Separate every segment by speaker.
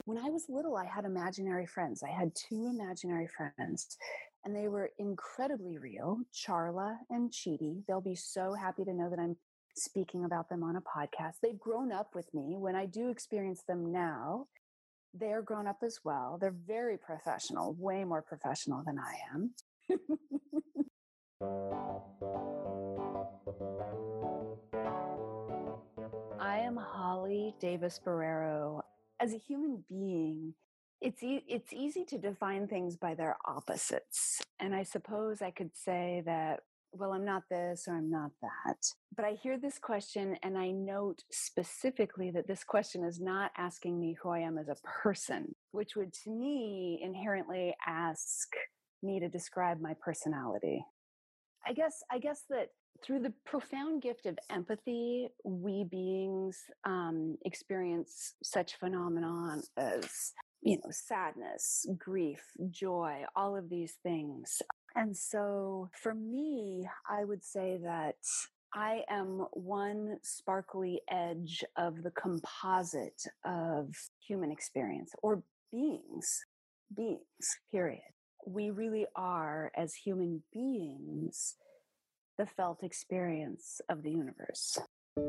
Speaker 1: When I was little, I had imaginary friends. I had two imaginary friends, and they were incredibly real, Charla and Chidi. They'll be so happy to know that I'm speaking about them on a podcast. They've grown up with me. When I do experience them now, they're grown up as well. They're very professional, way more professional than I am. I am Holly Davis Barrero. As a human being, it's easy to define things by their opposites. And I suppose I could say that, well, I'm not this or I'm not that. But I hear this question and I note specifically that this question is not asking me who I am as a person, which would to me inherently ask me to describe my personality. I guess that through the profound gift of empathy, we beings experience such phenomenon as, sadness, grief, joy, all of these things. And so for me, I would say that I am one sparkly edge of the composite of human experience or beings, period. We really are, as human beings, the felt experience of the universe.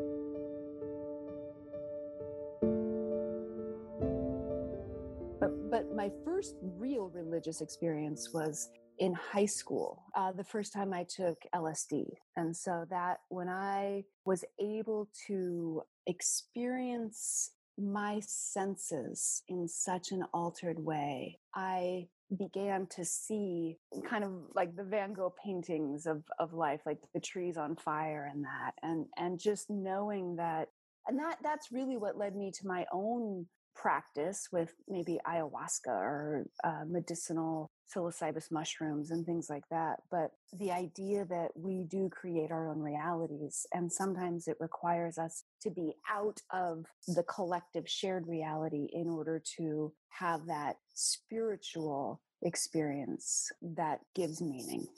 Speaker 1: But my first real religious experience was in high school, the first time I took LSD. And so that when I was able to experience my senses in such an altered way, I began to see kind of like the Van Gogh paintings of life, like the trees on fire and that, and just knowing that, and that's really what led me to my own practice with maybe ayahuasca or medicinal psilocybus mushrooms and things like that. But the idea that we do create our own realities, and sometimes it requires us to be out of the collective shared reality in order to have that spiritual experience that gives meaning.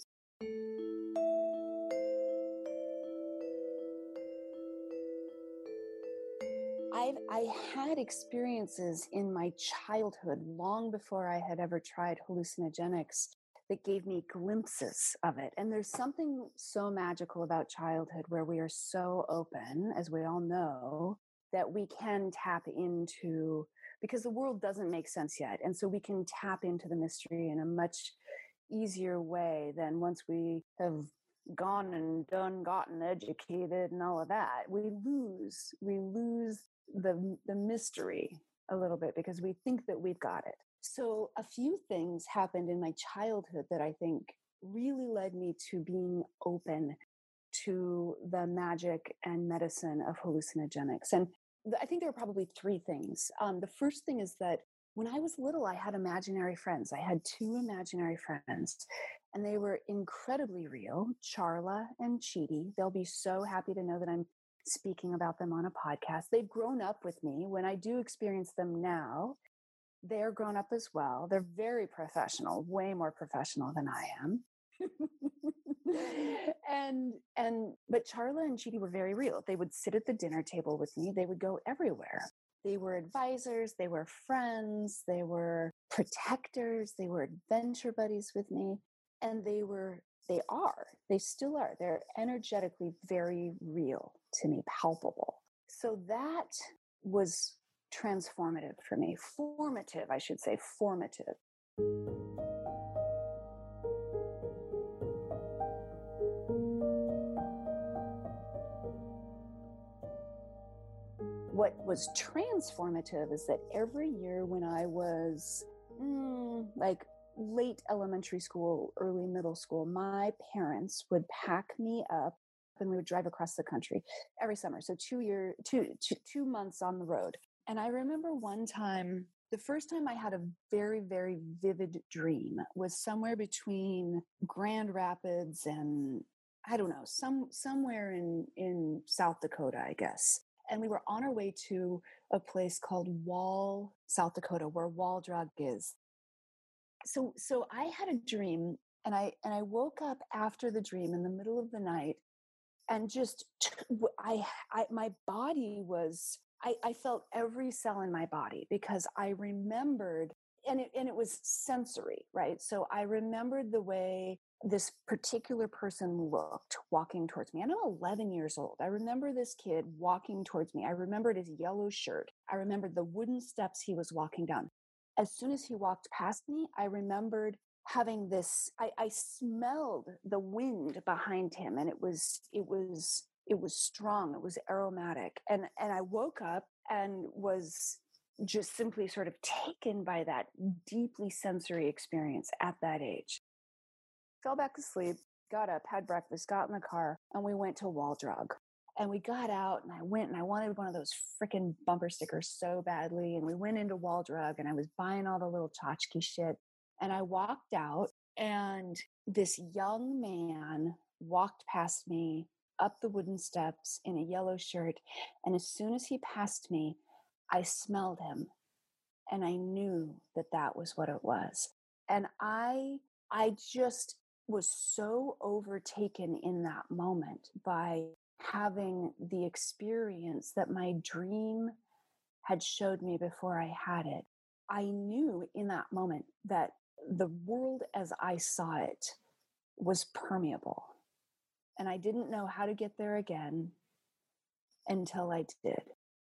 Speaker 1: I had experiences in my childhood, long before I had ever tried hallucinogenics, that gave me glimpses of it. And there's something so magical about childhood where we are so open, as we all know, that we can tap into, because the world doesn't make sense yet. And so we can tap into the mystery in a much easier way than once we have gone and gotten educated and all of that. We lose the mystery a little bit because we think that we've got it. So a few things happened in my childhood that I think really led me to being open to the magic and medicine of hallucinogenics. And I think there are probably three things. The first thing is that when I was little, I had imaginary friends. I had two imaginary friends, and they were incredibly real, Charla and Chidi. They'll be so happy to know that I'm speaking about them on a podcast. They've grown up with me. When I do experience them now, they're grown up as well. They're very professional, way more professional than I am. But Charla and Chidi were very real. They would sit at the dinner table with me. They would go everywhere. They were advisors, they were friends, they were protectors, they were adventure buddies with me. And they still are. They're energetically very real to me, palpable. So that was transformative for me. Formative, I should say, formative. What was transformative is that every year when I was like late elementary school, early middle school, my parents would pack me up and we would drive across the country every summer. So 2 months on the road. And I remember one time, the first time I had a very, very vivid dream was somewhere between Grand Rapids and, I don't know, somewhere in South Dakota, I guess. And we were on our way to a place called Wall, South Dakota, where Wall Drug is. So I had a dream, and I woke up after the dream in the middle of the night, and just my body was I felt every cell in my body because I remembered, and it was sensory, right? So I remembered the way this particular person looked walking towards me. And I'm 11 years old. I remember this kid walking towards me. I remembered his yellow shirt. I remembered the wooden steps he was walking down. As soon as he walked past me, I remembered having this, I smelled the wind behind him, and it was strong, it was aromatic. And I woke up and was just simply sort of taken by that deeply sensory experience at that age. Fell back asleep, got up, had breakfast, got in the car, and we went to Wall Drug. And we got out, and I went and I wanted one of those freaking bumper stickers so badly. And we went into Wall Drug, and I was buying all the little tchotchke shit. And I walked out, and this young man walked past me up the wooden steps in a yellow shirt. And as soon as he passed me, I smelled him, and I knew that that was what it was. And I just was so overtaken in that moment by having the experience that my dream had showed me before I had it. I knew in that moment that the world as I saw it was permeable. And I didn't know how to get there again until I did.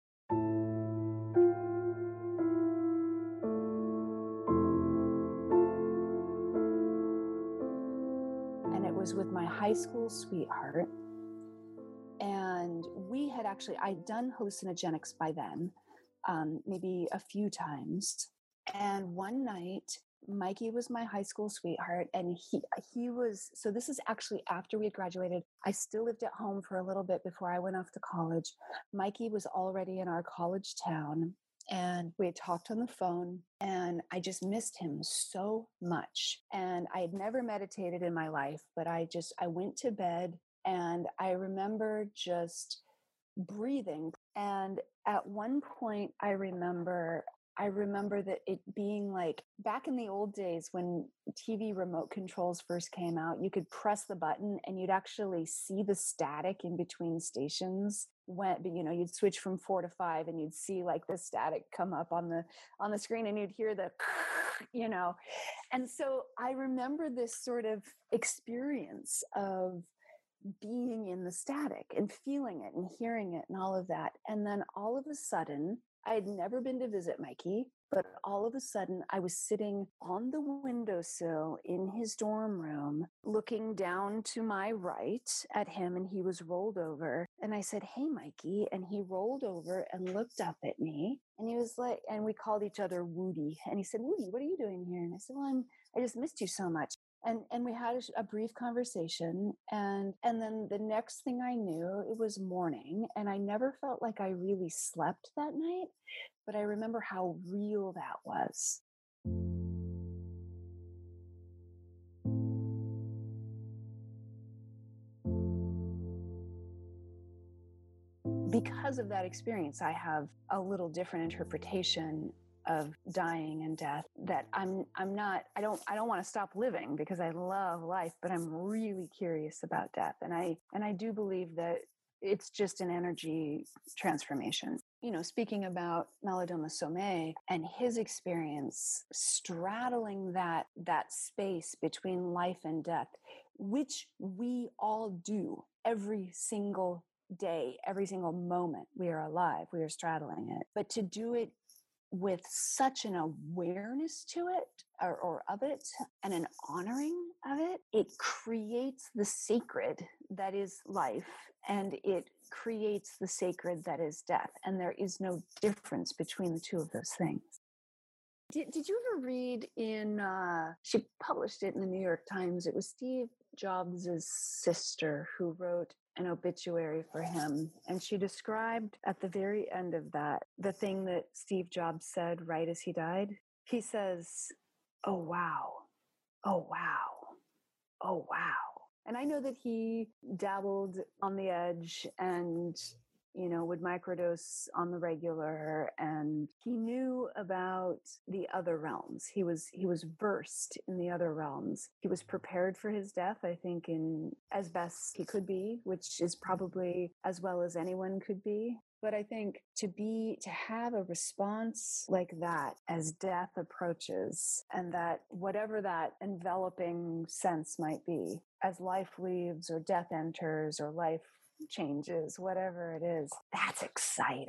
Speaker 1: And it was with my high school sweetheart. And we had actually, I'd done hallucinogenics by then, maybe a few times. And one night, Mikey was my high school sweetheart, and he was, so this is actually after we had graduated. I still lived at home for a little bit before I went off to college. Mikey was already in our college town, and we had talked on the phone, and I just missed him so much. And I had never meditated in my life, but I went to bed, and I remember just breathing. And at one point, I remember that it being like back in the old days when TV remote controls first came out, you could press the button and you'd actually see the static in between stations. When you'd switch from 4 to 5, and you'd see like the static come up on the screen, and you'd hear the and so I remember this sort of experience of being in the static and feeling it and hearing it and all of that. And then all of a sudden, I had never been to visit Mikey, but all of a sudden I was sitting on the windowsill in his dorm room, looking down to my right at him, and he was rolled over. And I said, "Hey, Mikey." And he rolled over and looked up at me, and he was like, and we called each other Woody. And he said, "Woody, what are you doing here?" And I said, "Well, I just missed you so much." And we had a brief conversation, and then the next thing I knew, it was morning, and I never felt like I really slept that night, but I remember how real that was. Because of that experience, I have a little different interpretation of dying and death, that I don't want to stop living because I love life, but I'm really curious about death. And I do believe that it's just an energy transformation. Speaking about Malidoma Somé and his experience straddling that space between life and death, which we all do every single day, every single moment we are alive, we are straddling it. But to do it with such an awareness to it, or of it, and an honoring of it, it creates the sacred that is life, and it creates the sacred that is death. And there is no difference between the two of those things. Did you ever read she published it in the New York Times, it was Steve Jobs' sister who wrote an obituary for him, and she described at the very end of that the thing that Steve Jobs said right as he died. He says, "Oh wow, oh wow, oh wow." And I know that he dabbled on the edge and would microdose on the regular, and he knew about the other realms. He was versed in the other realms. He was prepared for his death, I think, in as best he could be, which is probably as well as anyone could be. But I think to have a response like that as death approaches, and that whatever that enveloping sense might be, as life leaves or death enters or life changes, whatever it is, that's exciting.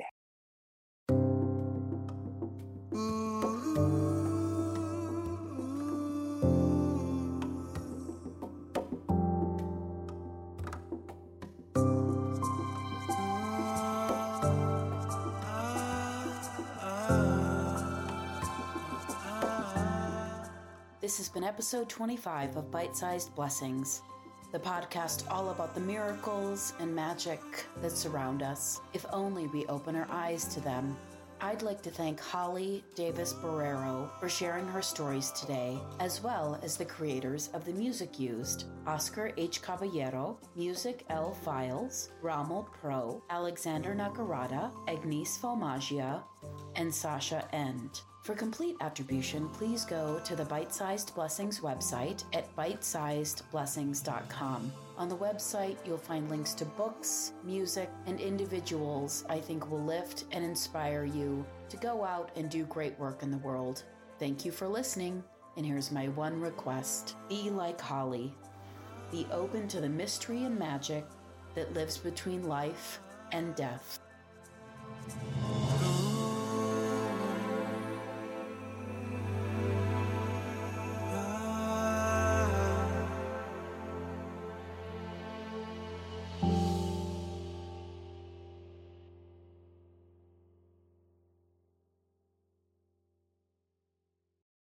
Speaker 2: This has been episode 25 of Bite-Sized Blessings, the podcast all about the miracles and magic that surround us, if only we open our eyes to them. I'd like to thank Holly Davis Barrero for sharing her stories today, as well as the creators of the music used: Oscar H. Caballero, Music L. Files, Rommel Pro, Alexander Nakarada, Agnes Falmagia, and Sasha End. For complete attribution, please go to the Bite-Sized Blessings website at bitesizedblessings.com. On the website, you'll find links to books, music, and individuals I think will lift and inspire you to go out and do great work in the world. Thank you for listening, and here's my one request. Be like Holly. Be open to the mystery and magic that lives between life and death.